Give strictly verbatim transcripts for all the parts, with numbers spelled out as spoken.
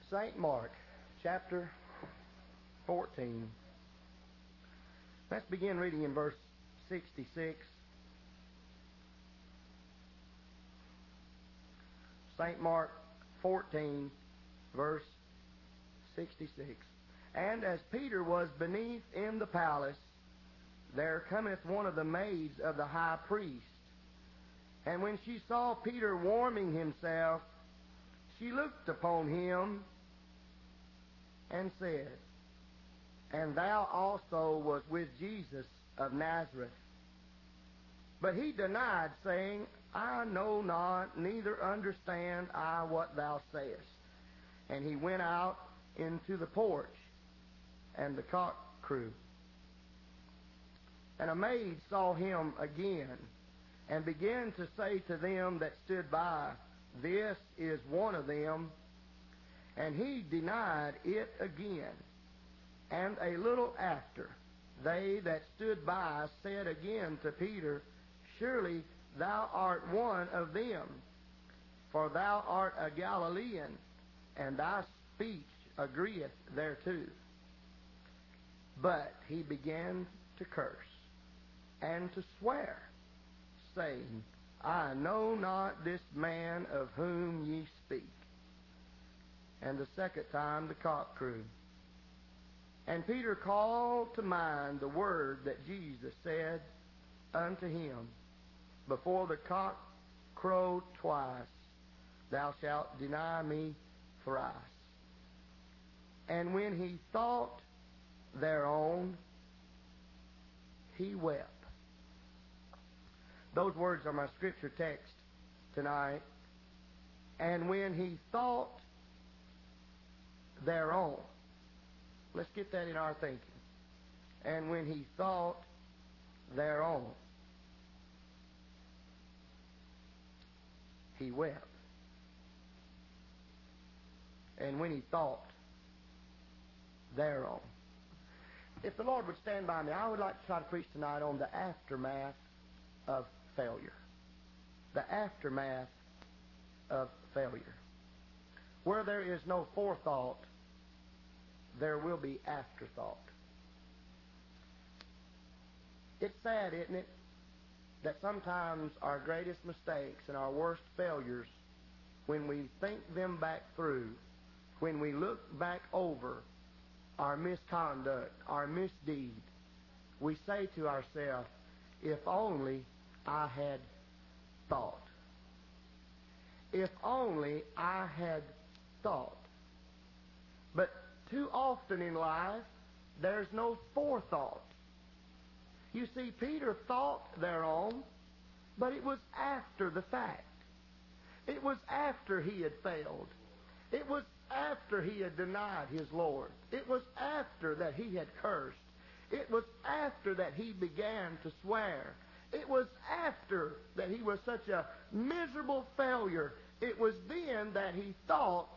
Saint Mark, chapter fourteen. Let's begin reading in verse sixty-six. Saint Mark fourteen, verse sixty-six. And as Peter was beneath in the palace, there cometh one of the maids of the high priest. And when she saw Peter warming himself, she looked upon him and said, And thou also wast with Jesus of Nazareth. But he denied, saying, I know not, neither understand I what thou sayest. And he went out into the porch, and the cock crew. And a maid saw him again, and began to say to them that stood by, This is one of them. And he denied it again. And a little after, they that stood by said again to Peter, Surely thou art one of them, for thou art a Galilean, and thy speech agreeth thereto. But he began to curse and to swear, saying, I know not this man of whom ye speak. And the second time the cock crew. And Peter called to mind the word that Jesus said unto him, Before the cock crow twice, thou shalt deny me thrice. And when he thought thereon, he wept. Those words are my scripture text tonight. And when he thought thereon, let's get that in our thinking. And when he thought thereon, he wept. And when he thought thereon. If the Lord would stand by me, I would like to try to preach tonight on the aftermath of failure. The aftermath of failure. Where there is no forethought, there will be afterthought. It's sad, isn't it, that sometimes our greatest mistakes and our worst failures, when we think them back through, when we look back over our misconduct, our misdeed, we say to ourselves, if only I had thought. If only I had thought. But too often in life, there's no forethought. You see, Peter thought thereon, but it was after the fact. It was after he had failed. It was after he had denied his Lord. It was after that he had cursed. It was after that he began to swear. It was after that he was such a miserable failure. It was then that he thought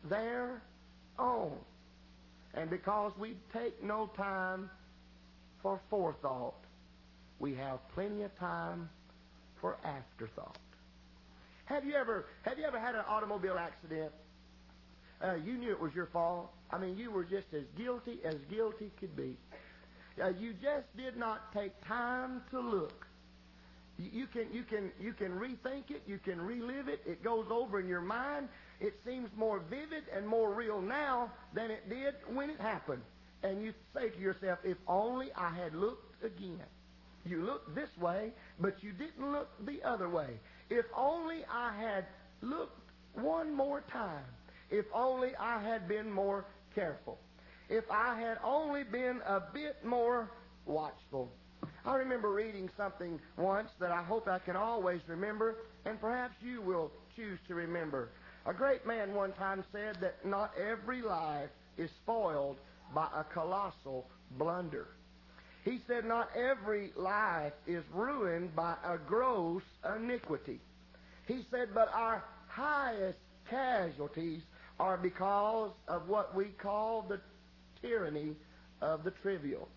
thereon. And because we take no time for forethought, we have plenty of time for afterthought. Have you ever have you ever had an automobile accident? Uh, you knew it was your fault. I mean, you were just as guilty as guilty could be. Uh, you just did not take time to look. You, you can you can you can rethink it. You can relive it. It goes over in your mind. It seems more vivid and more real now than it did when it happened. And you say to yourself, if only I had looked again. You looked this way, but you didn't look the other way. If only I had looked one more time. If only I had been more careful. If I had only been a bit more watchful. I remember reading something once that I hope I can always remember, and perhaps you will choose to remember. A great man one time said that not every life is spoiled by a colossal blunder. He said not every life is ruined by a gross iniquity. He said, but our highest casualties are because of what we call the tyranny of the trivial.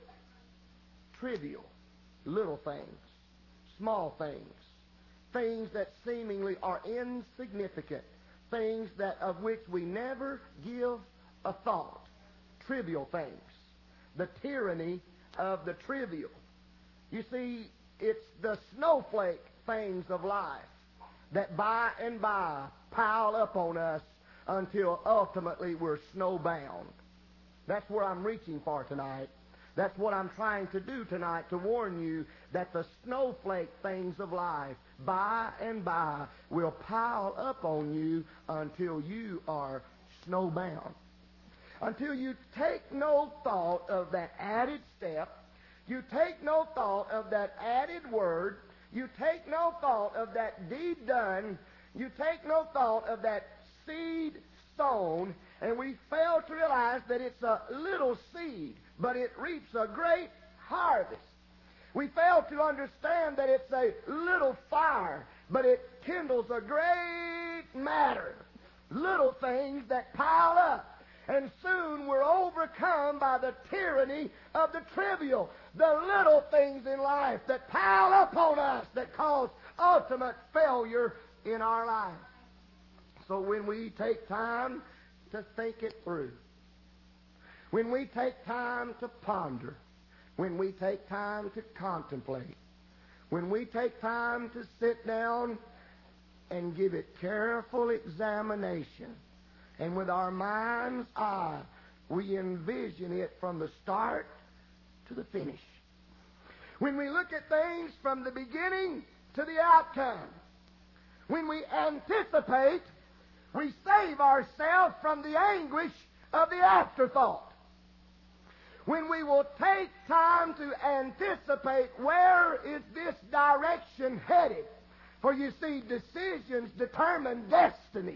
Trivial, little things, small things, things that seemingly are insignificant, things that of which we never give a thought. Trivial things. The tyranny of the trivial. You see, it's the snowflake things of life that by and by pile up on us until ultimately we're snowbound. That's where I'm reaching for tonight. That's what I'm trying to do tonight, to warn you that the snowflake things of life by and by will pile up on you until you are snowbound. Until you take no thought of that added step, you take no thought of that added word, you take no thought of that deed done, you take no thought of that seed sown, and we fail to realize that it's a little seed, but it reaps a great harvest. We fail to understand that it's a little fire, but it kindles a great matter. Little things that pile up. And soon we're overcome by the tyranny of the trivial, the little things in life that pile up on us that cause ultimate failure in our life. So when we take time to think it through, when we take time to ponder, when we take time to contemplate, when we take time to sit down and give it careful examination, and with our mind's eye, we envision it from the start to the finish. When we look at things from the beginning to the outcome, when we anticipate, we save ourselves from the anguish of the afterthought. When we will take time to anticipate where is this direction headed. For you see, decisions determine destiny.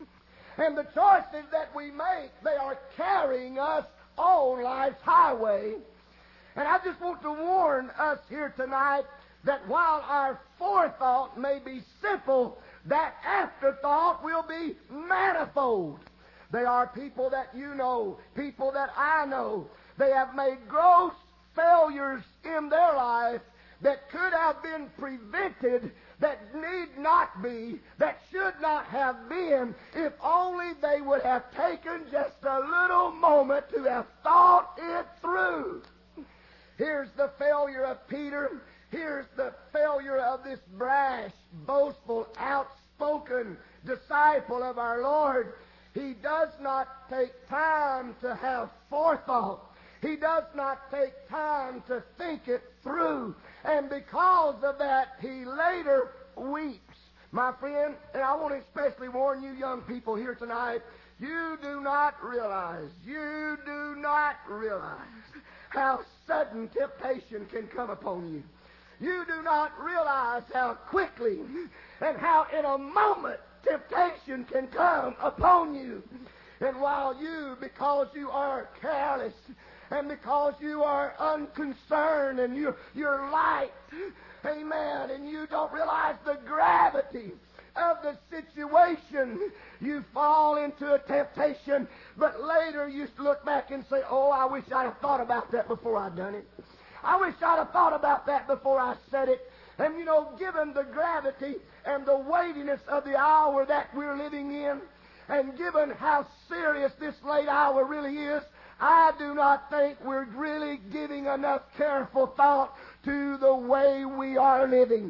And the choices that we make, they are carrying us on life's highway. And I just want to warn us here tonight that while our forethought may be simple, that afterthought will be manifold. They are people that you know, people that I know. They have made gross failures in their life that could have been prevented, that need not be, that should not have been, if only they would have taken just a little moment to have thought it through. Here's the failure of Peter. Here's the failure of this brash, boastful, outspoken disciple of our Lord. He does not take time to have forethought. He does not take time to think it through. And because of that, he later weeps. My friend, and I want to especially warn you young people here tonight, you do not realize, you do not realize how sudden temptation can come upon you. You do not realize how quickly and how in a moment temptation can come upon you. And while you, because you are careless, and because you are unconcerned and you, you're light, amen, and you don't realize the gravity of the situation, you fall into a temptation, but later you look back and say, oh, I wish I'd have thought about that before I'd done it. I wish I'd have thought about that before I said it. And, you know, given the gravity and the weightiness of the hour that we're living in, and given how serious this late hour really is, I do not think we're really giving enough careful thought to the way we are living.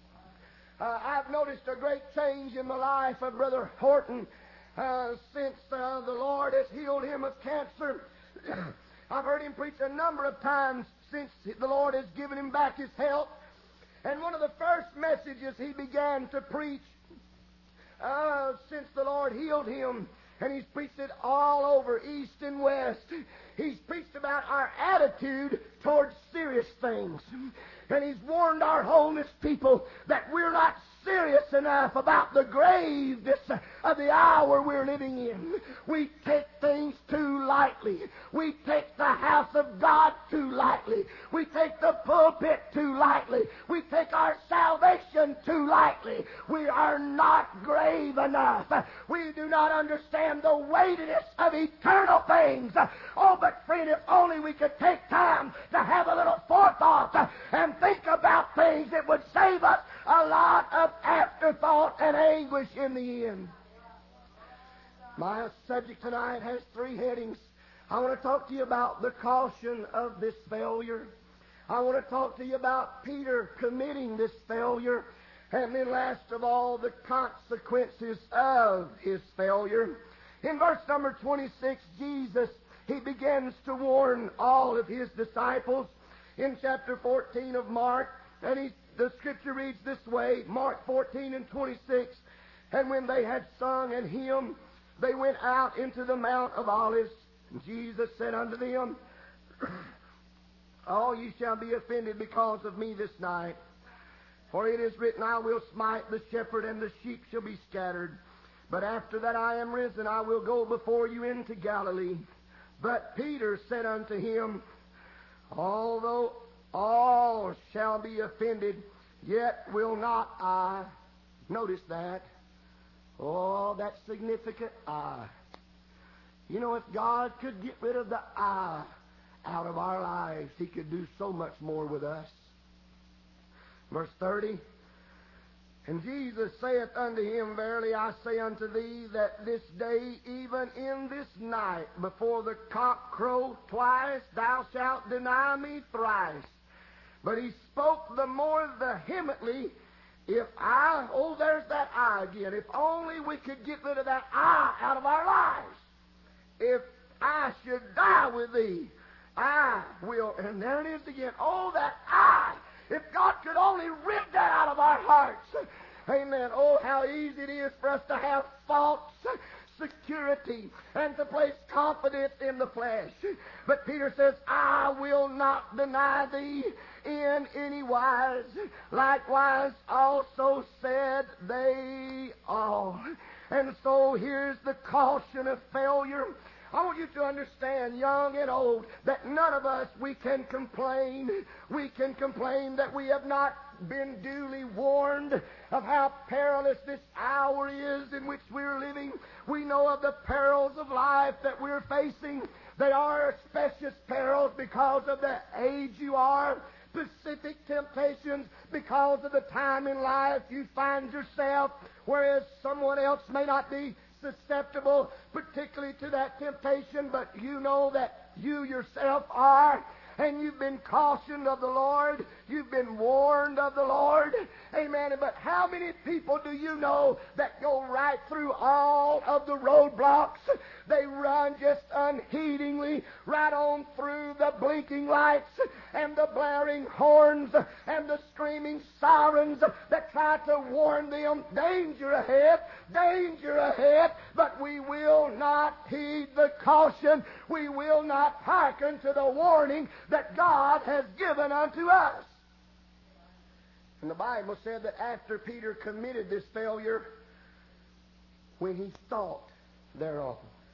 Uh, I've noticed a great change in the life of Brother Horton uh, since uh, the Lord has healed him of cancer. I've heard him preach a number of times since the Lord has given him back his health. And one of the first messages he began to preach uh, since the Lord healed him, and he's preached it all over, east and west. He's preached about our attitude towards serious things. And he's warned our wholeness people that we're not serious enough about the graveness of the hour we're living in. We take things too lightly. We take the house of God too lightly. We take the pulpit too lightly. We take our salvation too lightly. We are not grave enough. We do not understand the weightiness of eternal things. Oh, but friend, if only we could take time to have a little forethought and think about things, it would save us a lot of afterthought and anguish in the end. My subject tonight has three headings. I want to talk to you about the caution of this failure. I want to talk to you about Peter committing this failure. And then last of all, the consequences of his failure. In verse number twenty-six, Jesus, he begins to warn all of his disciples in chapter fourteen of Mark. And he, the scripture reads this way, Mark fourteen and twenty-six. And when they had sung an hymn, they went out into the Mount of Olives. And Jesus said unto them, All ye shall be offended because of me this night. For it is written, I will smite the shepherd, and the sheep shall be scattered. But after that I am risen, I will go before you into Galilee. But Peter said unto him, Although all shall be offended, yet will not I. Notice that. Oh, that's significant. I. You know, if God could get rid of the I out of our lives, He could do so much more with us. Verse thirty, And Jesus saith unto him, Verily I say unto thee, that this day, even in this night, before the cock crow twice, thou shalt deny me thrice. But he spoke the more vehemently, If I, oh, there's that I again, if only we could get rid of that I out of our lives. If I should die with thee, I will, and there it is again, oh, that I. If God could only rid that out of our hearts. Amen. Oh, how easy it is for us to have false security and to place confidence in the flesh. But Peter says, I will not deny thee in any wise. Likewise also said they all. And so here's the caution of failure. I want you to understand, young and old, that none of us, we can complain. We can complain that we have not been duly warned of how perilous this hour is in which we're living. We know of the perils of life that we're facing. They are specious perils because of the age you are, specific temptations because of the time in life you find yourself, whereas someone else may not be susceptible particularly to that temptation, but you know that you yourself are, and you've been cautioned of the Lord, you've been warned of the Lord. Amen. But how many people do you know that go right through all of the roadblocks? They run just unheedingly right on through the blinking lights and the blaring horns and the screaming sirens that try to warn them, danger ahead, danger ahead. But we will not heed the caution. We will not hearken to the warning that God has given unto us. And the Bible said that after Peter committed this failure, when he thought thereof.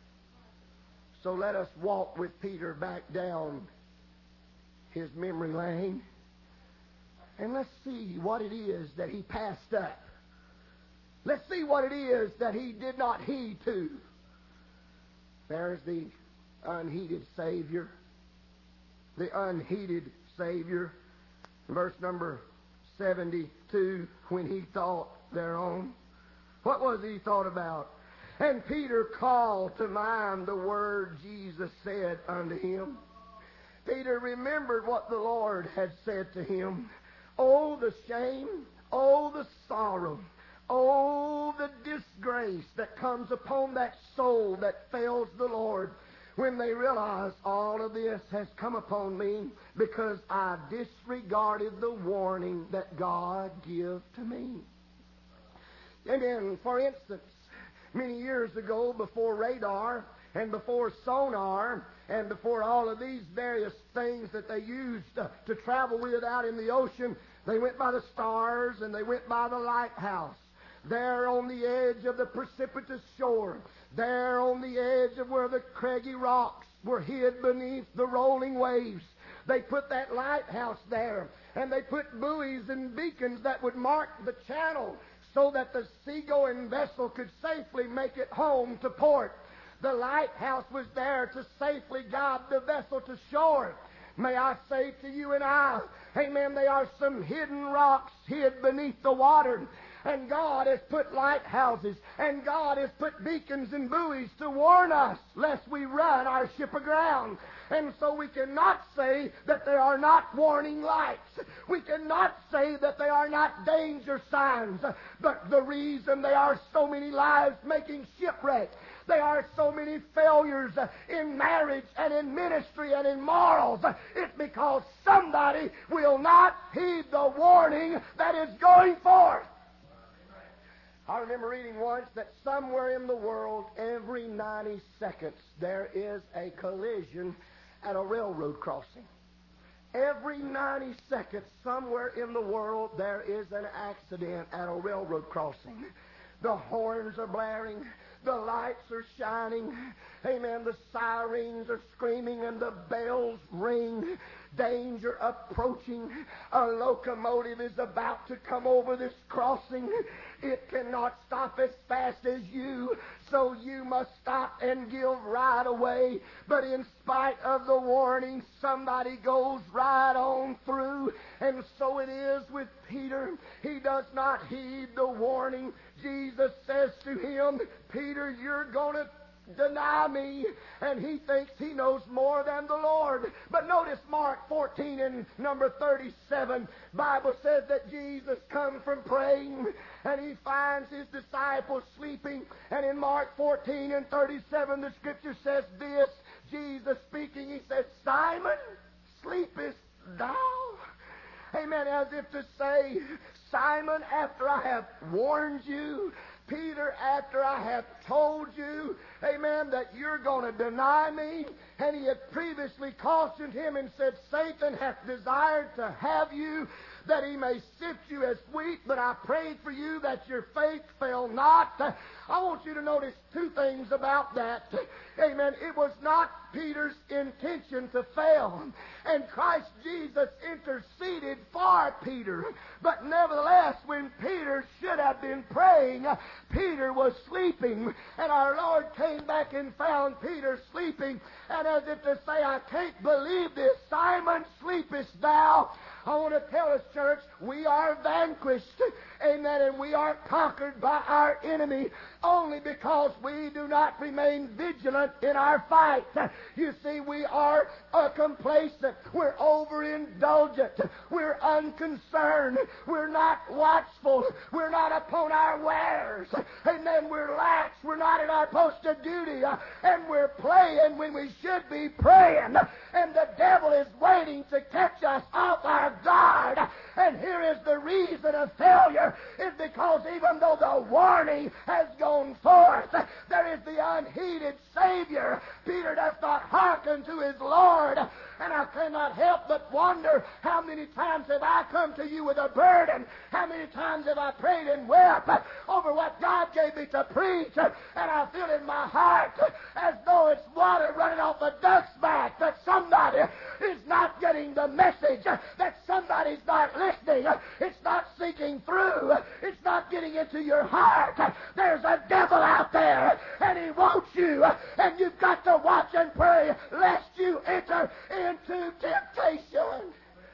So let us walk with Peter back down his memory lane, and let's see what it is that he passed up. Let's see what it is that he did not heed to. There's the unheeded Savior. The unheeded Savior. Verse number seventy-two, when he thought thereon. What was he thought about? And Peter called to mind the word Jesus said unto him. Peter remembered what the Lord had said to him. Oh, the shame, oh, the sorrow, oh, the disgrace that comes upon that soul that fails the Lord when they realize all of this has come upon me because I disregarded the warning that God gave to me. And then, for instance, many years ago, before radar and before sonar and before all of these various things that they used uh, to travel with out in the ocean, they went by the stars and they went by the lighthouse. There on the edge of the precipitous shore, there on the edge of where the craggy rocks were hid beneath the rolling waves, they put that lighthouse there, and they put buoys and beacons that would mark the channel so that the seagoing vessel could safely make it home to port. The lighthouse was there to safely guide the vessel to shore. May I say to you and I, amen, there are some hidden rocks hid beneath the water. And God has put lighthouses, and God has put beacons and buoys to warn us lest we run our ship aground. And so we cannot say that there are not warning lights. We cannot say that they are not danger signs. But the reason there are so many lives making shipwreck, there are so many failures in marriage and in ministry and in morals, it's because somebody will not heed the warning that is going forth. I remember reading once that somewhere in the world, every ninety seconds, there is a collision at a railroad crossing. Every ninety seconds, somewhere in the world, there is an accident at a railroad crossing. The horns are blaring. The lights are shining. Amen. The sirens are screaming and the bells ring. Danger approaching. A locomotive is about to come over this crossing. It cannot stop as fast as you, so you must stop and give right away. But in spite of the warning, somebody goes right on through. And so it is with Peter. He does not heed the warning. Jesus says to him, Peter, you're going to deny me. And he thinks he knows more than the Lord. But notice Mark fourteen and number thirty-seven. Bible says that Jesus come from praying and he finds his disciples sleeping. And in Mark fourteen and thirty-seven, the scripture says this, Jesus speaking, he says, Simon, sleepest thou? Amen. As if to say, Simon, after I have warned you, Peter, after I have told you, amen, that you're going to deny me, and he had previously cautioned him and said, Satan hath desired to have you, that he may sift you as wheat, but I prayed for you that your faith fail not. I want you to notice two things about that. Amen. It was not Peter's intention to fail. And Christ Jesus interceded for Peter. But nevertheless, when Peter should have been praying, Peter was sleeping. And our Lord came back and found Peter sleeping. And as if to say, I can't believe this, Simon, sleepest thou? I want to tell us, church, we are vanquished, amen, and we are conquered by our enemy only because we do not remain vigilant in our fight. You see, we are uh, complacent. We're overindulgent. We're unconcerned. We're not watchful. We're not upon our wares. Amen. We're lax. We're not in our post of duty. Uh, and we're playing when we should be praying. And the devil is waiting to catch us off our guard. And here is the reason of failure, is because even though the warning has gone forth, there is the unheeded Savior. Peter does not hearken to his Lord. And I cannot help but wonder, how many times have I come to you with a burden? How many times have I prayed and wept over what God gave me to preach? And I feel in my heart as though it's water running off a duck's back, that somebody is not getting the message, that somebody's not listening, it's not sinking through, it's not getting into your heart. There's a devil out there, and he wants you, and you've got to watch and pray lest you enter into temptation.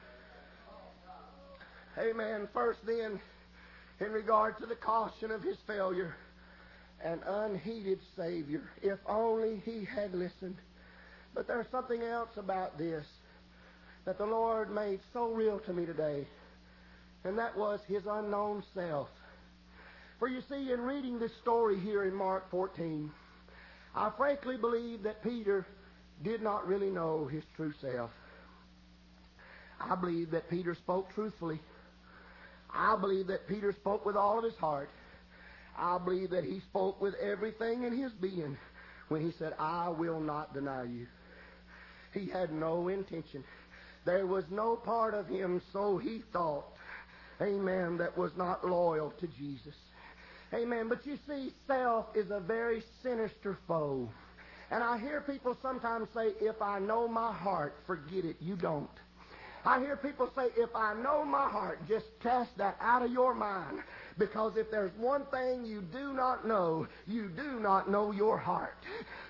Amen. First then, in regard to the caution of his failure, an unheeded Savior. If only he had listened. But there's something else about this that the Lord made so real to me today, and that was his unknown self. For you see, in reading this story here in Mark fourteen, I frankly believe that Peter did not really know his true self. I believe that Peter spoke truthfully. I believe that Peter spoke with all of his heart. I believe that he spoke with everything in his being when he said, I will not deny you. He had no intention. There was no part of him, so he thought, amen, that was not loyal to Jesus. Amen. But you see, self is a very sinister foe. And I hear people sometimes say, if I know my heart, forget it. You don't. I hear people say, if I know my heart, just cast that out of your mind. Because if there's one thing you do not know, you do not know your heart.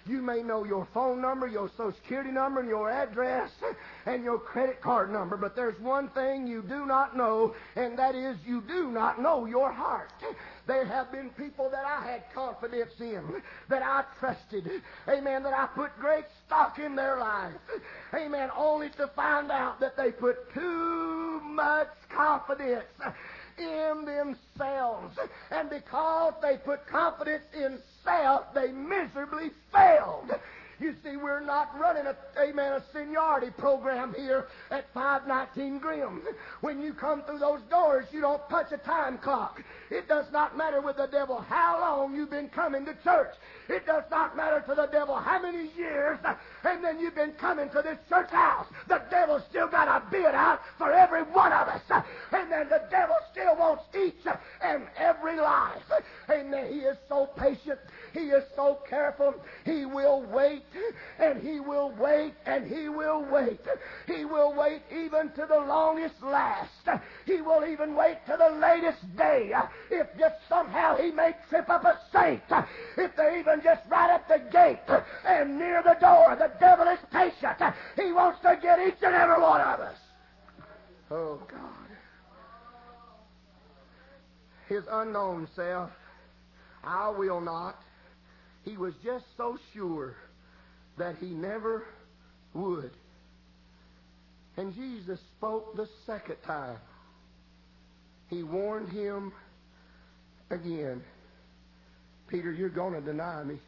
You may know your phone number, your social security number, and your address, and your credit card number, but there's one thing you do not know, and that is you do not know your heart. There have been people that I had confidence in, that I trusted, amen, that I put great stock in their life, amen, only to find out that they put too much confidence in themselves. And because they put confidence in self, they miserably failed. You see, we're not running a, amen, a seniority program here at five nineteen Grimm. When you come through those doors, you don't punch a time clock. It does not matter with the devil how long you've been coming to church. It does not matter to the devil how many years, and then you've been coming to this church house. The devil's still got a bid out for every one of us. And then the devil still wants each and every life. Amen. He is so patient. He is so careful. He will wait, and he will wait, and he will wait. He will wait even to the longest last. He will even wait to the latest day. If just somehow he may trip up a saint, if they even just right at the gate and near the door, the devil is patient. He wants to get each and every one of us. Oh, God. His unknown self, I will not. He was just so sure that he never would. And Jesus spoke the second time. He warned him again. Peter, you're going to deny me.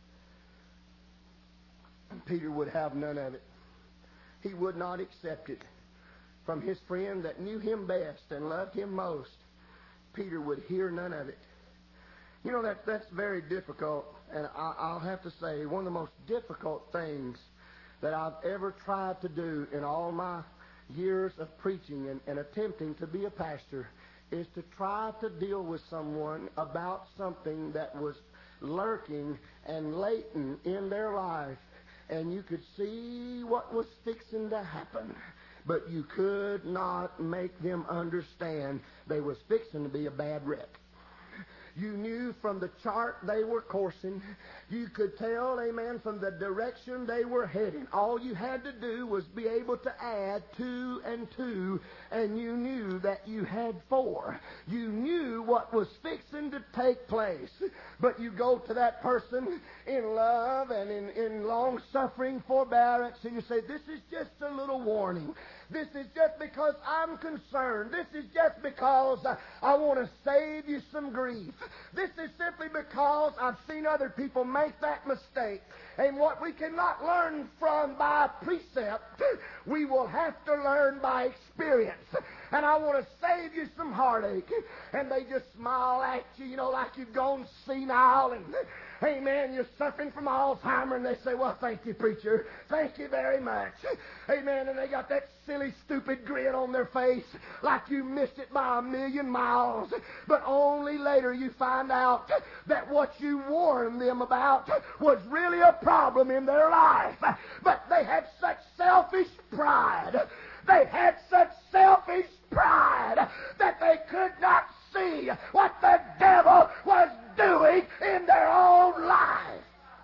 And Peter would have none of it. He would not accept it. From his friend that knew him best and loved him most, Peter would hear none of it. You know, that, that's very difficult, and I, I'll have to say, one of the most difficult things that I've ever tried to do in all my years of preaching and, and attempting to be a pastor is to try to deal with someone about something that was lurking and latent in their life, and you could see what was fixing to happen, but you could not make them understand they was fixing to be a bad wreck. You knew from the chart they were coursing. You could tell, amen, from the direction they were heading. All you had to do was be able to add two and two, and you knew that you had four. You knew what was fixing to take place. But you go to that person in love and in, in long-suffering forbearance, and you say, this is just a little warning. This is just because I'm concerned. This is just because I, I want to save you some grief. This is simply because I've seen other people make that mistake. And what we cannot learn from by precept, we will have to learn by experience. And I want to save you some heartache. And they just smile at you, you know, like you've gone senile. And, amen, you're suffering from Alzheimer's. And they say, well, thank you, preacher. Thank you very much. Amen. And they got that silly, stupid grin on their face like you missed it by a million miles. But only later you find out that what you warned them about was really a problem in their life. But they had such selfish pride. They had such selfish pride that they could not see what the devil was doing in their own life.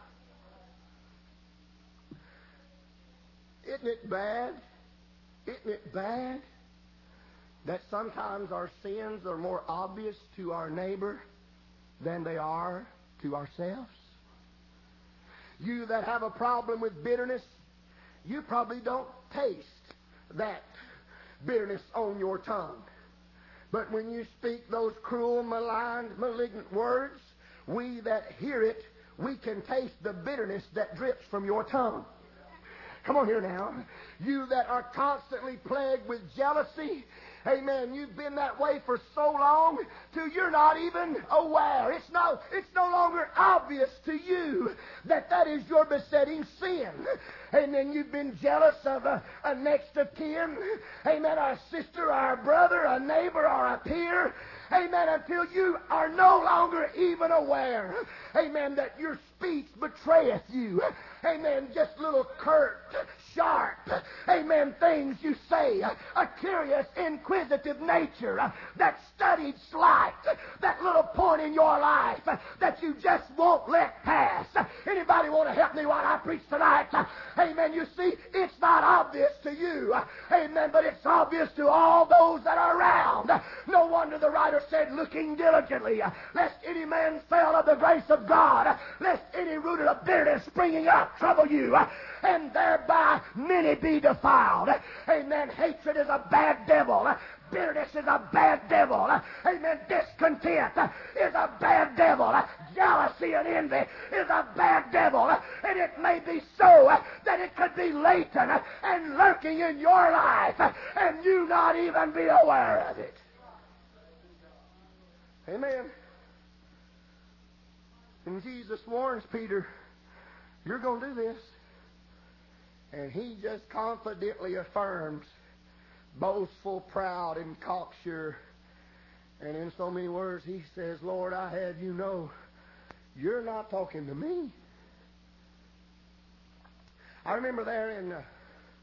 Isn't it bad? Isn't it bad that sometimes our sins are more obvious to our neighbor than they are to ourselves? You that have a problem with bitterness, you probably don't taste that bitterness on your tongue. But when you speak those cruel, malign, malignant words, we that hear it, we can taste the bitterness that drips from your tongue. Come on here now. You that are constantly plagued with jealousy, amen, you've been that way for so long till you're not even aware. It's no, it's no longer obvious to you that that is your besetting sin. And then you've been jealous of a, a next of kin, amen, our sister, our brother, a neighbor, or a peer. Amen. Until you are no longer even aware, amen, that your speech betrayeth you. Amen. Just little curt, sharp, amen, things you say. A curious, inquisitive nature. That studied slight. That little point in your life that you just won't let pass. Anybody want to help me while I preach tonight? Amen. You see, it's not obvious to you. Amen. But it's obvious to all those that are around. No wonder the writer said, looking diligently, lest any man fail of the grace of God, lest any root of bitterness springing up trouble you, and thereby many be defiled. Amen. Hatred is a bad devil. Bitterness is a bad devil. Amen. Discontent is a bad devil. Jealousy and envy is a bad devil. And it may be so that it could be latent and lurking in your life and you not even be aware of it. Amen. And Jesus warns Peter, you're going to do this. And he just confidently affirms, boastful, proud, and cocksure. And in so many words, he says, Lord, I have you know, you're not talking to me. I remember there in uh,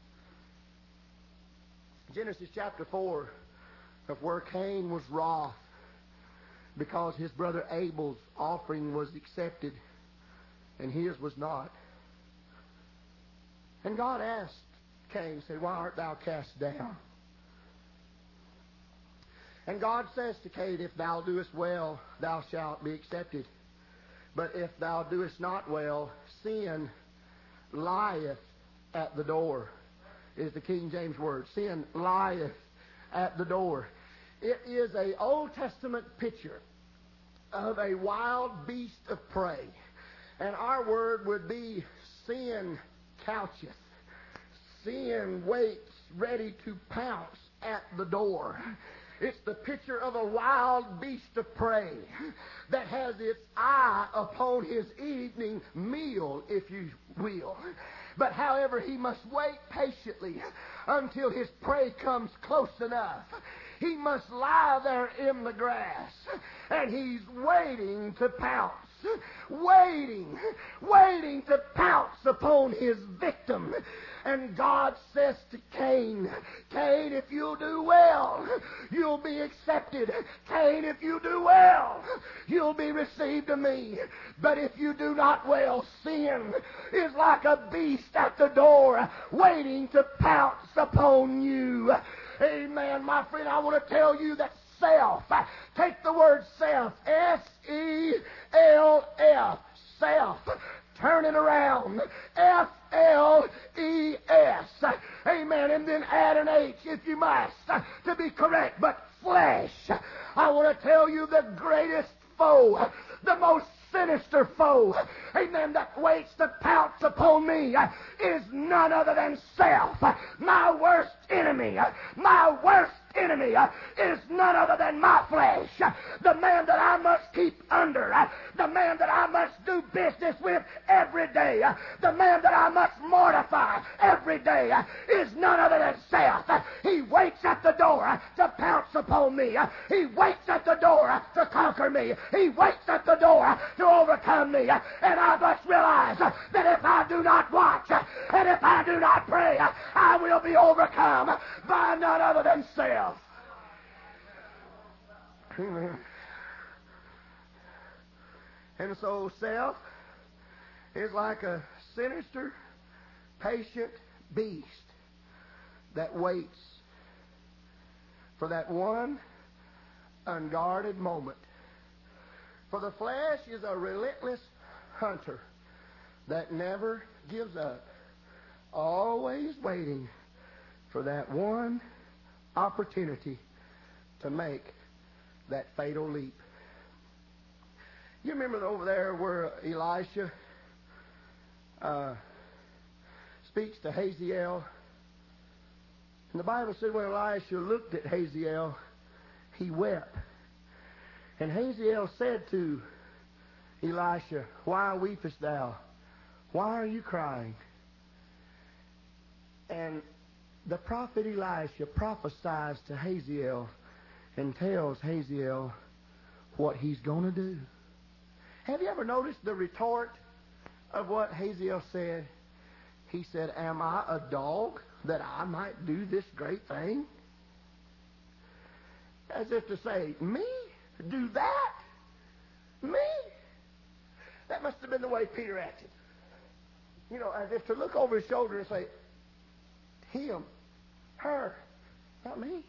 Genesis chapter four, of where Cain was wroth because his brother Abel's offering was accepted and his was not. And God asked Cain, said, why art thou cast down? And God says to Cain, if thou doest well, thou shalt be accepted. But if thou doest not well, sin lieth at the door, is the King James word. Sin lieth at the door. It is an Old Testament picture of a wild beast of prey. And our word would be sin coucheth. Sin waits ready to pounce at the door. It's the picture of a wild beast of prey that has its eye upon his evening meal, if you will. But however, he must wait patiently until his prey comes close enough. He must lie there in the grass, and he's waiting to pounce. Waiting, waiting to pounce upon his victim. And God says to Cain, Cain, if you'll do well, you'll be accepted. Cain, if you do well, you'll be received of me. But if you do not well, sin is like a beast at the door, waiting to pounce upon you. Amen, my friend. I want to tell you that self, take the word self, S E L F, self, turn it around, F L E S, amen, and then add an H if you must, to be correct, but flesh. I want to tell you the greatest foe, the most sinister foe, amen, that waits to pounce upon me is none other than self. My worst enemy, my worst enemy is none other than my flesh. The man that I must keep under, the man that I must do business with every day, the man that I must mortify every day is none other than self. He waits at the door to pounce upon me. He waits at the door to conquer me. He waits at the door to overcome me. And I must realize that if I do not watch and if I do not pray, I will be overcome by none other than self. Amen. And so self is like a sinister, patient beast that waits for that one unguarded moment. For the flesh is a relentless hunter that never gives up, always waiting for that one opportunity to make that fatal leap. You remember over there where Elisha uh, speaks to Hazael? And the Bible said when Elisha looked at Hazael, he wept. And Hazael said to Elisha, why weepest thou? Why are you crying? And the prophet Elisha prophesies to Hazael and tells Hazael what he's going to do. Have you ever noticed the retort of what Hazael said? He said, am I a dog that I might do this great thing? As if to say, me? Do that? Me? That must have been the way Peter acted. You know, as if to look over his shoulder and say, him, her, not me.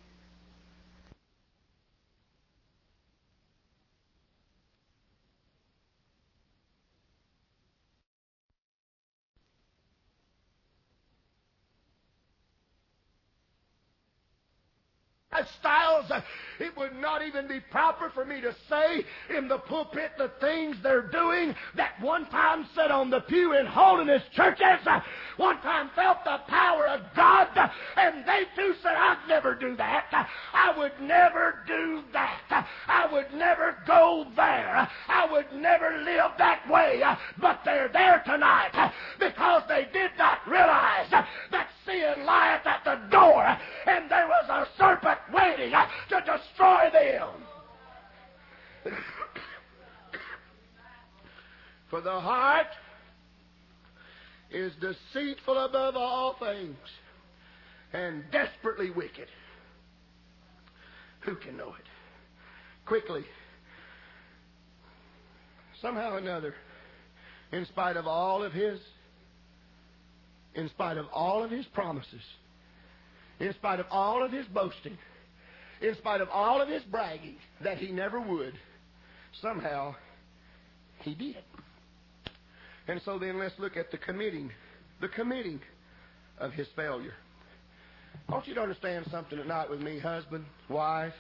Styles, uh, it would not even be proper for me to say in the pulpit the things they're doing that one time sat on the pew in holiness churches, uh, one time felt the power of God, uh, and they too said, I'd never do that. Uh, I would never do that. Uh, I would never go there. Uh, I would never live that way. Uh, but they're there tonight uh, because they did not realize uh, that sin lieth at the door, uh, and there was a serpent waiting uh, to destroy them. For the heart is deceitful above all things and desperately wicked. Who can know it? Quickly, somehow or another, in spite of all of his, in spite of all of his promises, in spite of all of his boasting, in spite of all of his bragging that he never would, somehow he did. And so then let's look at the committing, the committing of his failure. I want you to understand something tonight with me, husband, wife.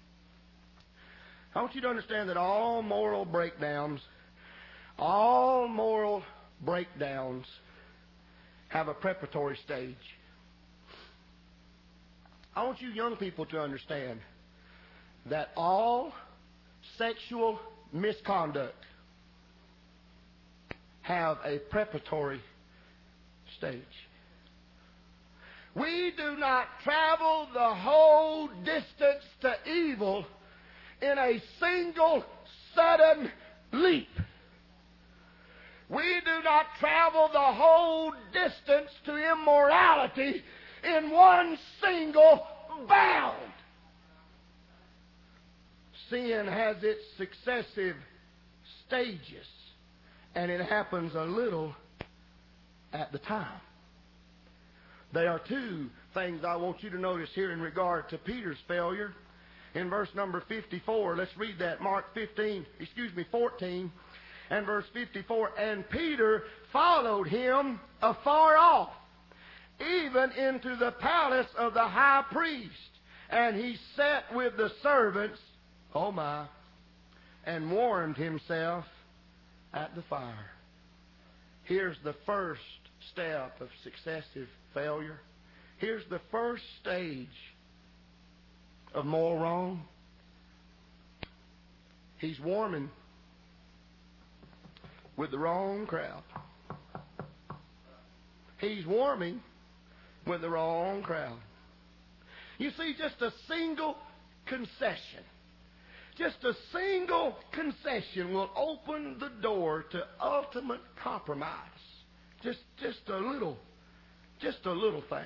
I want you to understand that all moral breakdowns, all moral breakdowns have a preparatory stage. I want you young people to understand that all sexual misconduct have a preparatory stage. We do not travel the whole distance to evil in a single sudden leap. We do not travel the whole distance to immorality in one single bound. Sin has its successive stages, and it happens a little at the time. There are two things I want you to notice here in regard to Peter's failure. In verse number fifty-four, let's read that. Mark fifteen, excuse me, fourteen, and verse fifty-four. And Peter followed him afar off, even into the palace of the high priest. And he sat with the servants, oh my, and warmed himself at the fire. Here's the first step of successive failure. Here's the first stage of moral wrong. He's warming with the wrong crowd. He's warming with the wrong crowd. You see, just a single concession, just a single concession will open the door to ultimate compromise. Just, just a little, just a little thing.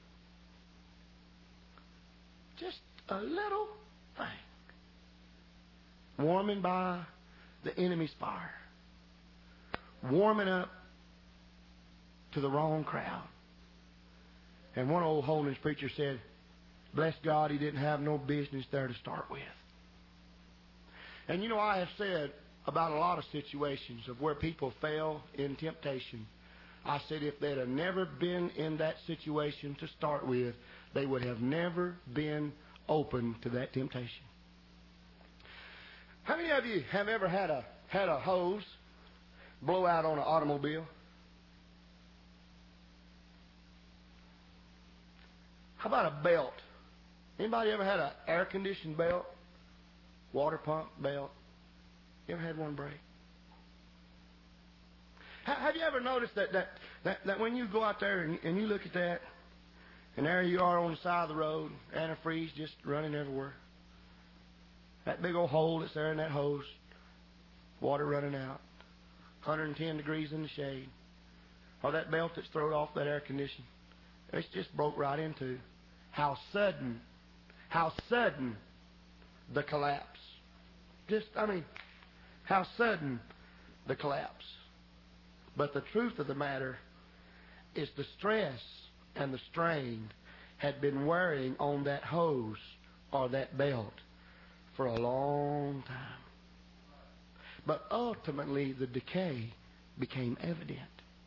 Just a little thing. Warming by the enemy's fire. Warming up to the wrong crowd. And one old holiness preacher said, bless God, he didn't have no business there to start with. And you know, I have said about a lot of situations of where people fail in temptation, I said if they'd have never been in that situation to start with, they would have never been open to that temptation. How many of you have ever had a had a hose blow out on an automobile? How about a belt? Anybody ever had an air-conditioned belt? Water pump belt? You ever had one break? Have you ever noticed that that, that, that when you go out there and, and you look at that, and there you are on the side of the road, antifreeze just running everywhere. That big old hole that's there in that hose, water running out, one hundred ten degrees in the shade. Or that belt that's thrown off that air conditioning. It's just broke right into. How sudden, how sudden the collapse. Just, I mean, how sudden the collapse. But the truth of the matter is the stress and the strain had been wearing on that hose or that belt for a long time. But ultimately, the decay became evident.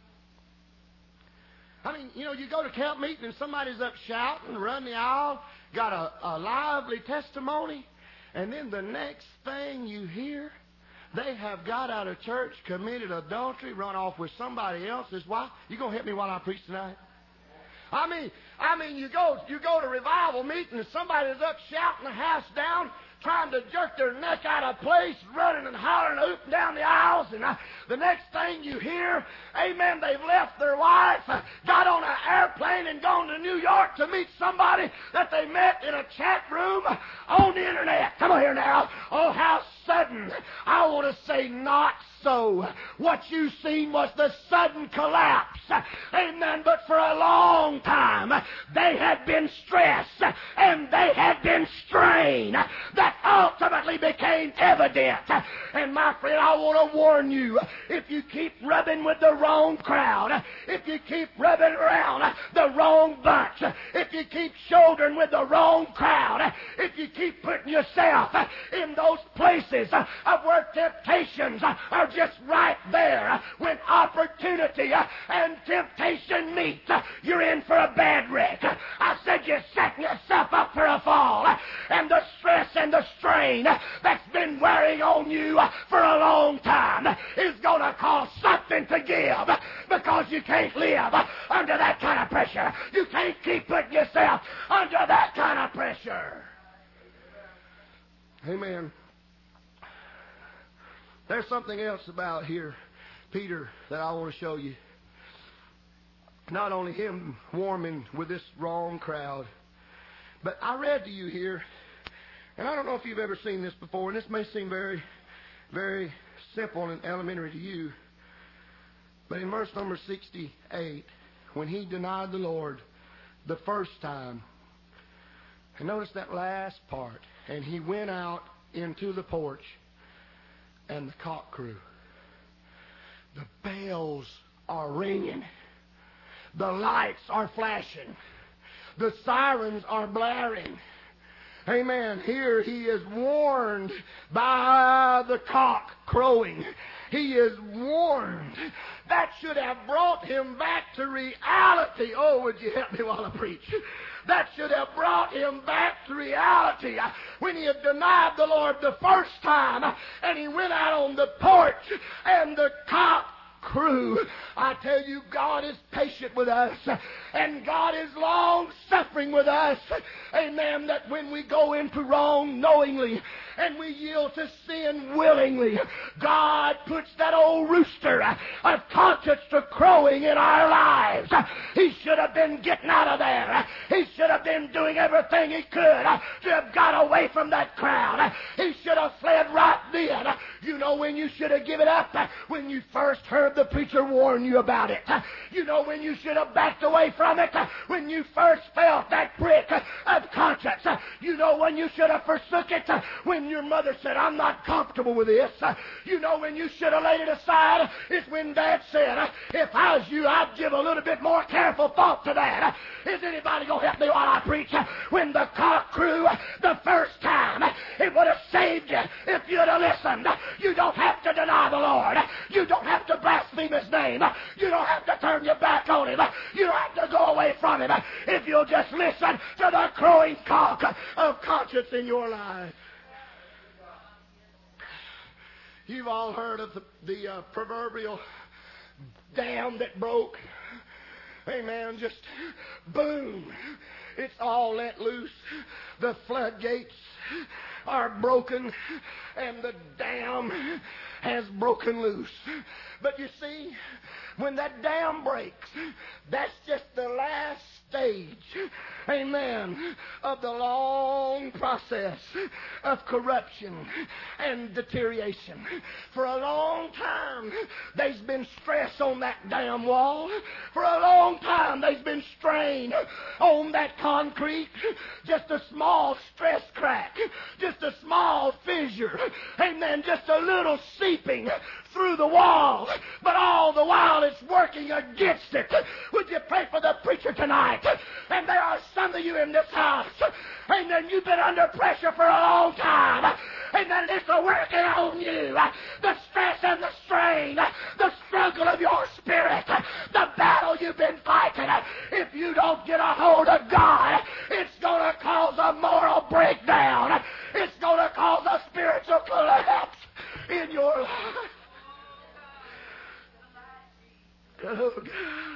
I mean, you know, you go to camp meeting and somebody's up shouting, run the aisle, got a, a lively testimony, and then the next thing you hear, they have got out of church, committed adultery, run off with somebody else's wife. You gonna help me while I preach tonight? I mean, I mean, you go, you go to revival meeting and somebody's up shouting the house down, trying to jerk their neck out of place, running and hollering up and down the aisles, and uh, the next thing you hear, amen, they've left their wife, uh, got on an airplane and gone to New York to meet somebody that they met in a chat room on the internet. Come on here now. Oh, how sudden. I want to say not so. What you seen was the sudden collapse. Amen. But for a long time, they had been stressed and they had been strained. That ultimately became evident. And my friend, I want to warn you, if you keep rubbing with the wrong crowd, if you keep rubbing around the wrong bunch, if you keep shouldering with the wrong crowd, if you keep putting yourself in those places of where temptations are just right there, when opportunity and temptation meet, you're in for a bad wreck. I said you're setting yourself up for a fall, and the stress and the strain that's been wearing on you for a long time is going to cause something to give, because you can't live under that kind of pressure. You can't keep putting yourself under that kind of pressure. Amen. There's something else about here, Peter, that I want to show you. Not only him warming with this wrong crowd, but I read to you here, and I don't know if you've ever seen this before, and this may seem very, very simple and elementary to you, but in verse number sixty-eight, when he denied the Lord the first time, and notice that last part, and he went out into the porch, and the cock crew. The bells are ringing. The lights are flashing. The sirens are blaring. Amen. Here he is warned by the cock crowing. He is warned. That should have brought him back to reality. Oh, would you help me while I preach? That should have brought him back to reality. When he had denied the Lord the first time, and he went out on the porch, and the cock crew. I tell you, God is patient with us, and God is long-suffering with us. Amen. That when we go into wrong knowingly, and we yield to sin willingly, God puts that old rooster of conscience to crowing in our lives. He should have been getting out of there. He should have been doing everything he could to have got away from that crowd. He should have fled right then. You know when you should have given up? When you first heard the preacher warn you about it. You know when you should have backed away from it? When you first felt that prick of conscience. You know when you should have forsook it? When your mother said, I'm not comfortable with this. You know when you should have laid it aside? It's when Dad said, if I was you, I'd give a little bit more careful thought to that. Is anybody going to help me while I preach? When the cock crew the first time, it would have saved you if you'd have listened. You don't have to deny the Lord. You don't have to blaspheme His name. You don't have to turn your back on Him. You don't have to go away from Him if you'll just listen to the crowing cock of conscience in your life. You've all heard of the, the uh, proverbial dam that broke. Amen. Just boom. It's all let loose. The floodgates are broken and the dam has broken loose. But you see, when that dam breaks, that's just the last stage, amen, of the long process of corruption and deterioration. For a long time, there's been stress on that dam wall. For a long time, there's been strain on that concrete. Just a small stress crack, just a small fissure, amen, just a little seeping through the wall. But all the while, it's working against it. Would you pray for the preacher tonight? And there are some of you in this house, and then you've been under pressure for a long time, and then it's working on you. The stress and the strain, the struggle of your spirit, the battle you've been fighting. If you don't get a hold of God, it's going to cause a moral breakdown. It's going to cause a spiritual collapse in your life. Oh, God.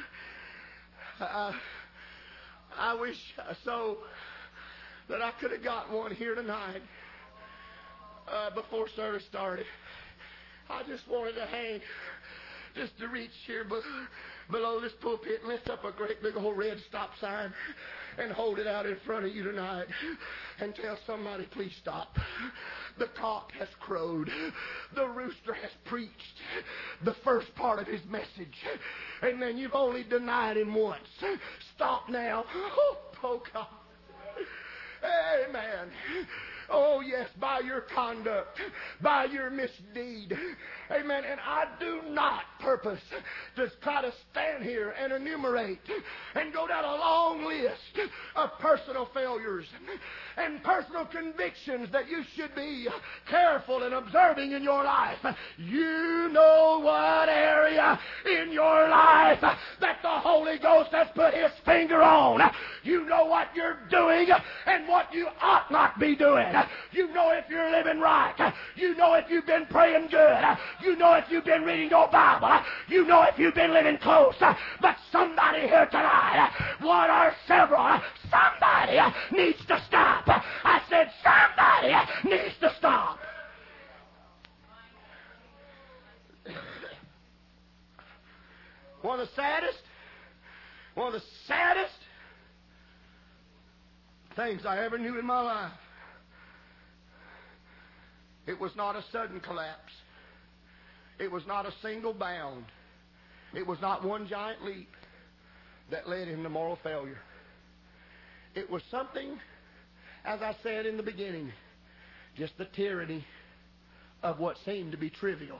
I, I wish so that I could have got one here tonight uh, before service started. I just wanted to hang, just to reach here be- below this pulpit and lift up a great big old red stop sign and hold it out in front of you tonight and tell somebody, please stop. The cock has crowed. The rooster has preached the first part of his message. And then you've only denied him once. Stop now. Oh, oh God. Amen. Oh, yes, by your conduct, by your misdeed. Amen. And I do not purpose to try to stand here and enumerate and go down a long list of personal failures and personal convictions that you should be careful in observing in your life. You know what area in your life that the Holy Ghost has put His finger on. You know what you're doing and what you ought not be doing. You know if you're living right. You know if you've been praying good. You know if you've been reading your Bible. You know if you've been living close. But somebody here tonight, one or several, somebody needs to stop. I said somebody needs to stop. One of the saddest, one of the saddest things I ever knew in my life. It was not a sudden collapse. It was not a single bound. It was not one giant leap that led him to moral failure. It was something, as I said in the beginning, just the tyranny of what seemed to be trivial.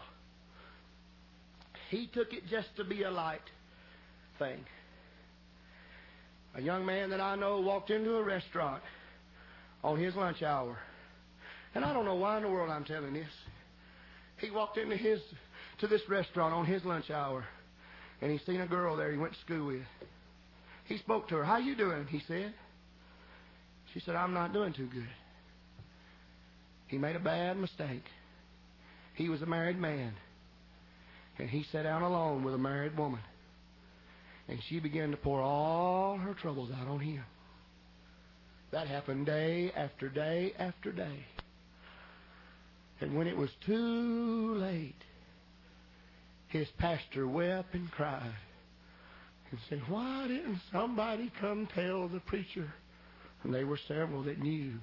He took it just to be a light thing. A young man that I know walked into a restaurant on his lunch hour. And I don't know why in the world I'm telling this. He walked into his to this restaurant on his lunch hour, and he seen a girl there he went to school with. He spoke to her. How you doing? He said. She said, I'm not doing too good. He made a bad mistake. He was a married man, and he sat down alone with a married woman, and she began to pour all her troubles out on him. That happened day after day after day. And when it was too late, his pastor wept and cried and said, why didn't somebody come tell the preacher? And there were several that knew.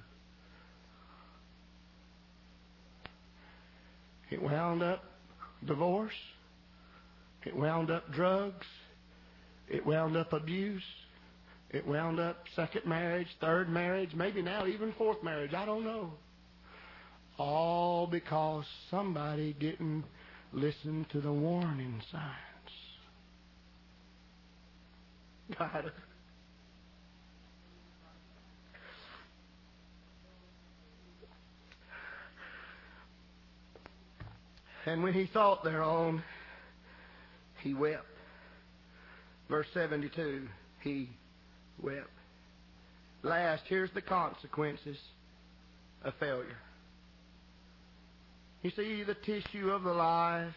It wound up divorce. It wound up drugs. It wound up abuse. It wound up second marriage, third marriage, maybe now even fourth marriage. I don't know. All because somebody didn't listen to the warning signs. God. And when he thought thereon, he wept. Verse seventy-two, he wept. Last, here's the consequences of failure. You see, the tissue of the life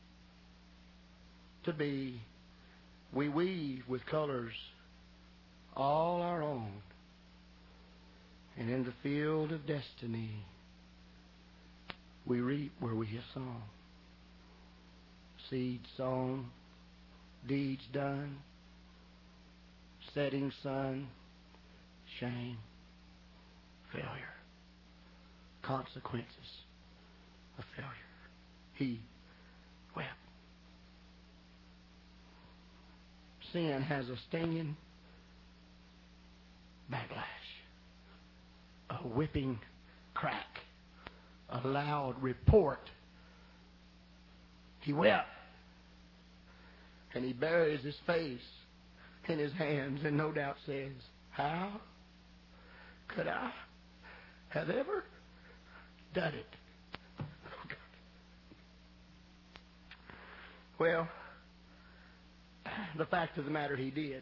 to be, we weave with colors all our own. And in the field of destiny, we reap where we have sown. Seed sown, deeds done, setting sun, shame, failure, consequences of failure. He wept. Sin has a stinging backlash, a whipping crack, a loud report. He wept, and he buries his face in his hands and no doubt says, how could I have ever done it? Oh, God. Well, the fact of the matter, he did.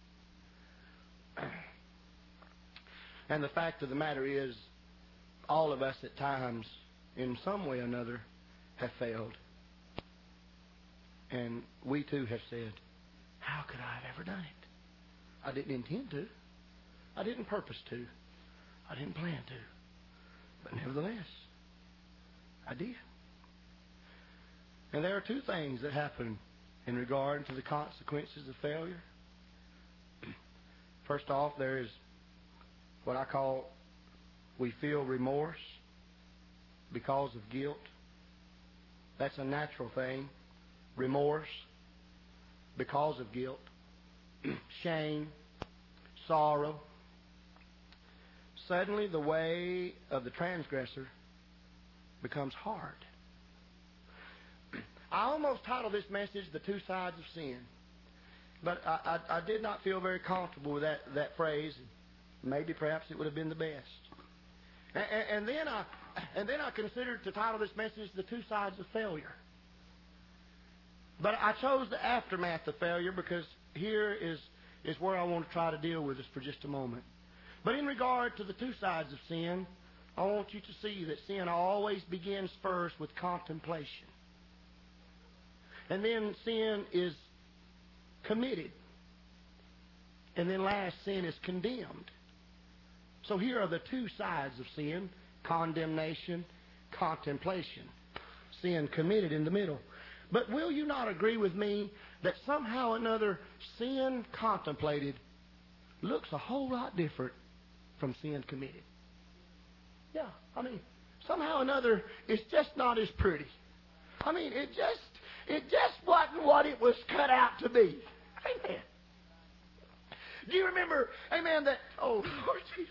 And the fact of the matter is, all of us at times, in some way or another, have failed. And we too have said, how could I have ever done it? I didn't intend to. I didn't purpose to. I didn't plan to. But nevertheless, I did. And there are two things that happen in regard to the consequences of failure. First off, there is what I call, we feel remorse because of guilt. That's a natural thing. Remorse because of guilt. Shame, sorrow. Suddenly the way of the transgressor becomes hard. I almost titled this message, The Two Sides of Sin. But I, I, I did not feel very comfortable with that, that phrase. Maybe perhaps it would have been the best. And, and, and, then I, and then I considered to title this message, The Two Sides of Failure. But I chose the aftermath of failure because here is, is where I want to try to deal with this for just a moment. But in regard to the two sides of sin, I want you to see that sin always begins first with contemplation. And then sin is committed. And then last, sin is condemned. So here are the two sides of sin: condemnation, contemplation. Sin committed in the middle. But will you not agree with me that somehow or another sin contemplated looks a whole lot different from sin committed? Yeah, I mean, somehow or another it's just not as pretty. I mean, it just it just wasn't what it was cut out to be. Amen. Do you remember, amen, that, oh, Lord Jesus.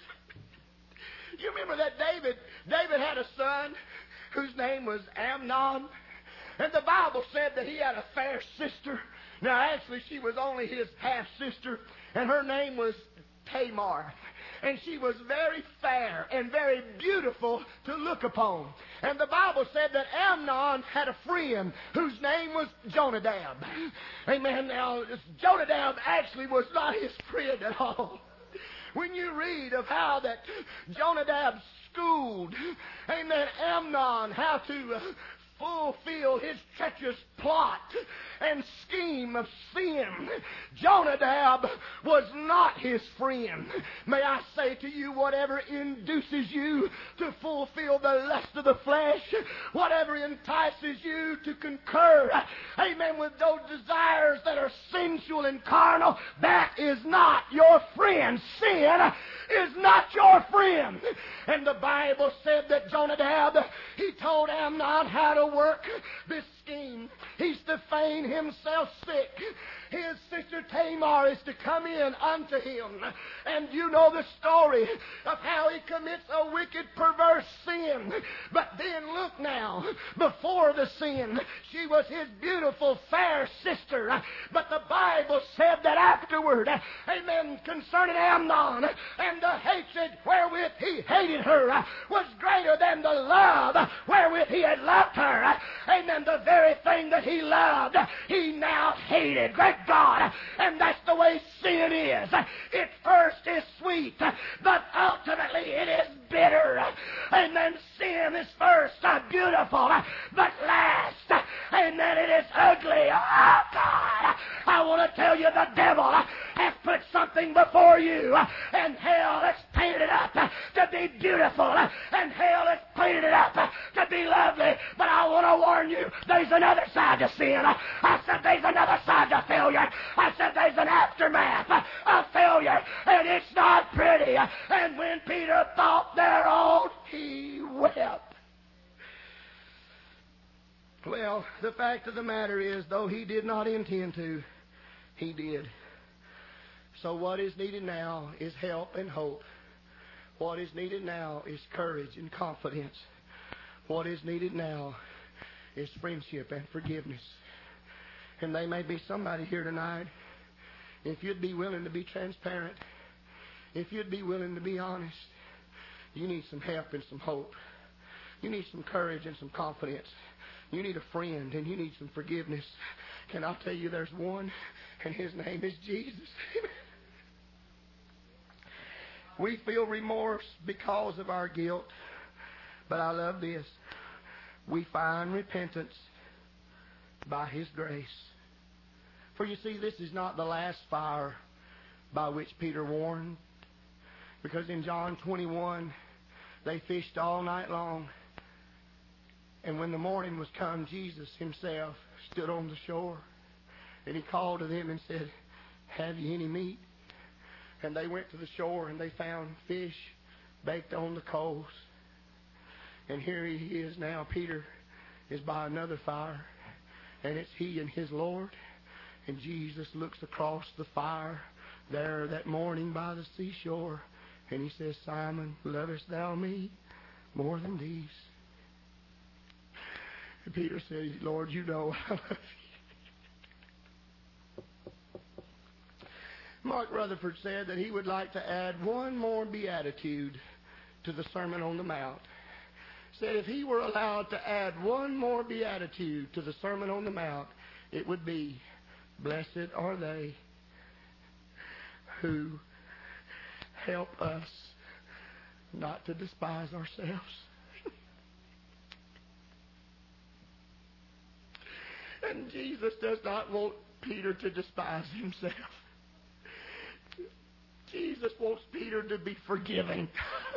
Do you remember that David, David had a son whose name was Amnon? And the Bible said that he had a fair sister. Now, actually, she was only his half-sister, and her name was Tamar. And she was very fair and very beautiful to look upon. And the Bible said that Amnon had a friend whose name was Jonadab. Amen. Now, Jonadab actually was not his friend at all. When you read of how that Jonadab schooled, amen, Amnon how to uh, fulfill his treacherous plot and scheme of sin, Jonadab was not his friend. May I say to you, whatever induces you to fulfill the lust of the flesh, whatever entices you to concur, amen, with those desires that are sensual and carnal, that is not your friend. Sin is not your friend. And the Bible said that Jonadab, he told Amnon how to work this scheme. He's to feign himself sick. His sister Tamar is to come in unto him. And you know the story of how he commits a wicked, perverse sin. But then look now, before the sin, she was his beautiful, fair sister. But the Bible said that afterward, amen, concerning Amnon, and the hatred wherewith he hated her was greater than the love wherewith he had loved her. Amen, the very thing that he loved, he now hated. Great God. And that's the way sin is. It first is sweet, but ultimately it is bitter. And then sin is first beautiful, but last, and then it is ugly. Oh, God, I want to tell you, the devil has put something something before you, and hell has painted it up to be beautiful, and hell has painted it up to be lovely. But I want to warn you, there's another side to sin. I said there's another side to failure. I said there's an aftermath of failure, and it's not pretty. And when Peter thought thereon, he wept. Well, the fact of the matter is, though he did not intend to, he did. So what is needed now is help and hope. What is needed now is courage and confidence. What is needed now is friendship and forgiveness. And there may be somebody here tonight, if you'd be willing to be transparent, if you'd be willing to be honest, you need some help and some hope. You need some courage and some confidence. You need a friend and you need some forgiveness. Can I tell you there's one, and his name is Jesus. We feel remorse because of our guilt, but I love this. We find repentance by His grace. For you see, this is not the last fire by which Peter warned, because in John twenty-one, they fished all night long, and when the morning was come, Jesus Himself stood on the shore, and He called to them and said, "Have ye any meat?" And they went to the shore and they found fish baked on the coals. And here he is now. Peter is by another fire, and it's he and his Lord. And Jesus looks across the fire there that morning by the seashore, and He says, "Simon, lovest thou me more than these?" And Peter said, "Lord, you know I love you." Mark Rutherford said that he would like to add one more beatitude to the Sermon on the Mount. Said if he were allowed to add one more beatitude to the Sermon on the Mount, it would be, "Blessed are they who help us not to despise ourselves." And Jesus does not want Peter to despise himself. Jesus wants Peter to be forgiven.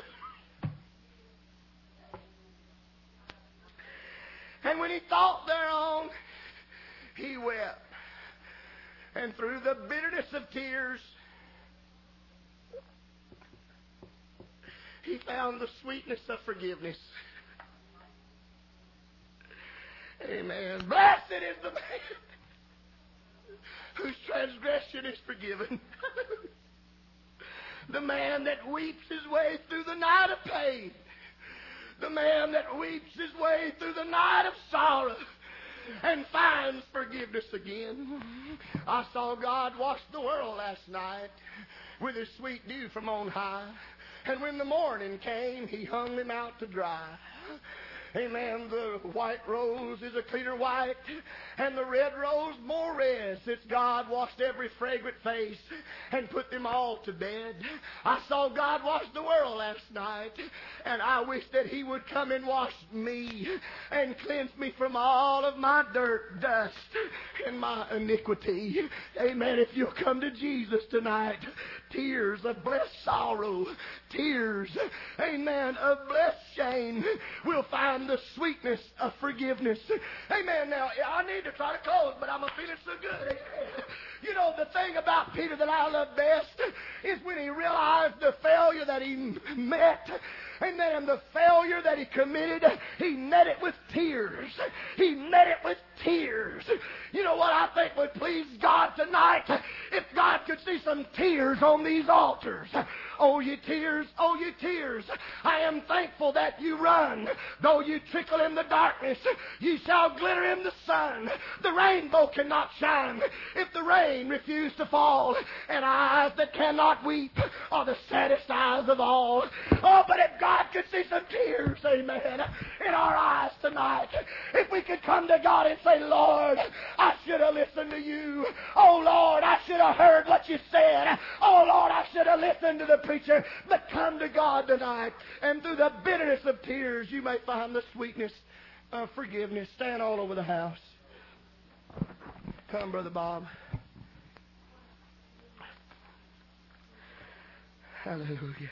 And when he thought thereon, he wept. And through the bitterness of tears, he found the sweetness of forgiveness. Amen. Blessed is the man whose transgression is forgiven. The man that weeps his way through the night of pain. The man that weeps his way through the night of sorrow and finds forgiveness again. I saw God wash the world last night with His sweet dew from on high. And when the morning came, He hung them out to dry. Amen. The white rose is a cleaner white, and the red rose more red, since God washed every fragrant face and put them all to bed. I saw God wash the world last night, and I wish that He would come and wash me and cleanse me from all of my dirt, dust, and my iniquity. Amen. If you'll come to Jesus tonight, tears of blessed sorrow, tears, amen, of blessed shame, will find the sweetness of forgiveness. Amen. Now, I need to try to close, but I'm feeling so good. Amen. You know, the thing about Peter that I love best is when he realized the failure that he met. Amen. And the failure that he committed, he met it with tears. He met it with tears. You know what I think would please God tonight? If God could see some tears on these altars. Oh, ye tears, oh, ye tears, I am thankful that you run. Though you trickle in the darkness, ye shall glitter in the sun. The rainbow cannot shine if the rain refuse to fall. And eyes that cannot weep are the saddest eyes of all. Oh, but if God could see some tears, amen, in our eyes tonight, if we could come to God and say, "Lord, I should have listened to you. Oh, Lord, I should have heard what you said. Oh, Lord, I should have listened to the preacher." But come to God tonight, and through the bitterness of tears, you may find the sweetness of forgiveness. Stand all over the house. Come, Brother Bob. Hallelujah.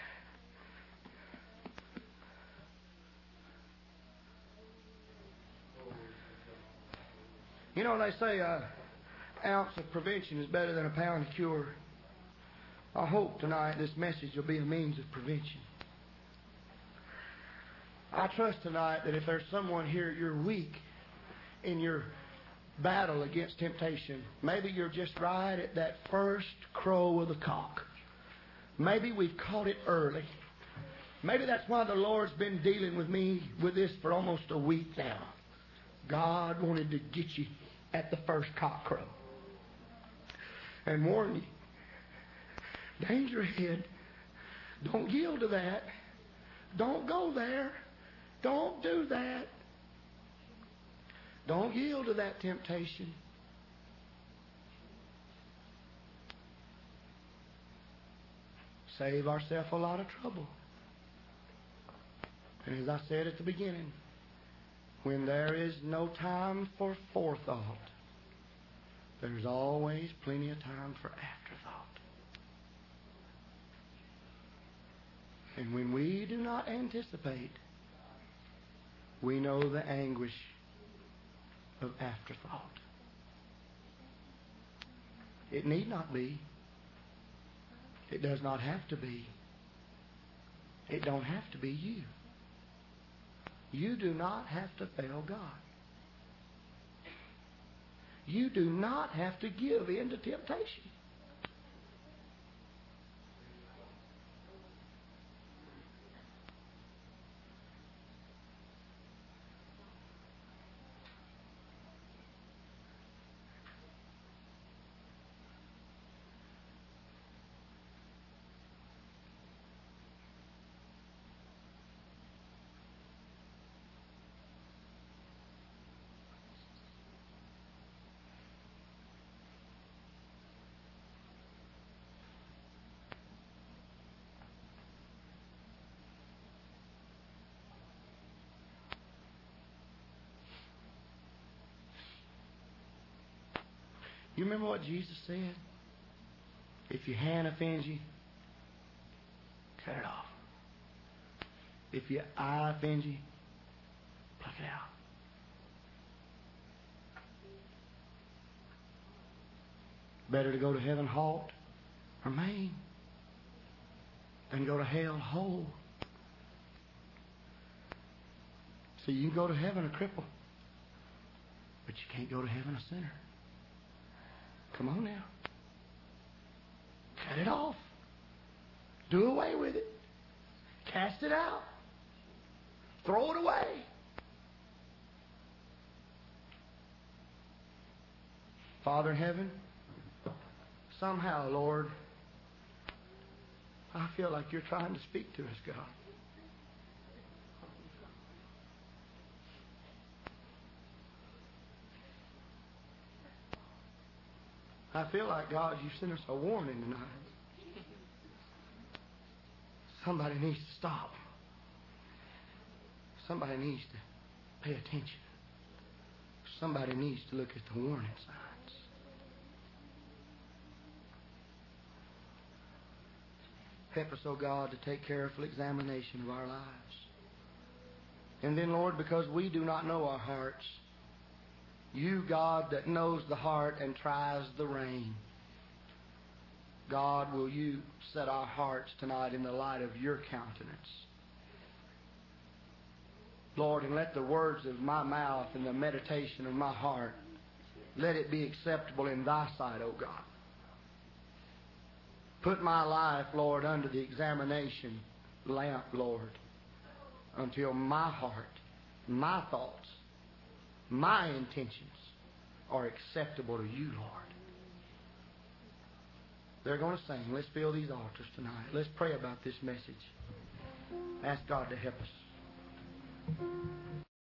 You know, they say an ounce of prevention is better than a pound of cure. I hope tonight this message will be a means of prevention. I trust tonight that if there's someone here, you're weak in your battle against temptation. Maybe you're just right at that first crow of the cock. Maybe we've caught it early. Maybe that's why the Lord's been dealing with me with this for almost a week now. God wanted to get you at the first cock crow and warn you. Danger ahead. Don't yield to that. Don't go there. Don't do that. Don't yield to that temptation. Save ourselves a lot of trouble. And as I said at the beginning, when there is no time for forethought, there's always plenty of time for afterthought. And when we do not anticipate, we know the anguish of afterthought. It need not be. It does not have to be. It don't have to be you. You do not have to fail God. You do not have to give in to temptation. You remember what Jesus said? If your hand offends you, cut it off. If your eye offends you, pluck it out. Better to go to heaven halt or maimed than go to hell whole. So you can go to heaven a cripple, but you can't go to heaven a sinner. Come on now. Cut it off. Do away with it. Cast it out. Throw it away. Father in heaven, somehow, Lord, I feel like you're trying to speak to us, God. I feel like, God, you sent us a warning tonight. Somebody needs to stop. Somebody needs to pay attention. Somebody needs to look at the warning signs. Help us, oh God, to take careful examination of our lives. And then, Lord, because we do not know our hearts, you, God, that knows the heart and tries the rein, God, will you set our hearts tonight in the light of your countenance? Lord, and let the words of my mouth and the meditation of my heart, let it be acceptable in thy sight, O God. Put my life, Lord, under the examination lamp, Lord, until my heart, my thoughts, my intentions are acceptable to you, Lord. They're going to sing. Let's fill these altars tonight. Let's pray about this message. Ask God to help us.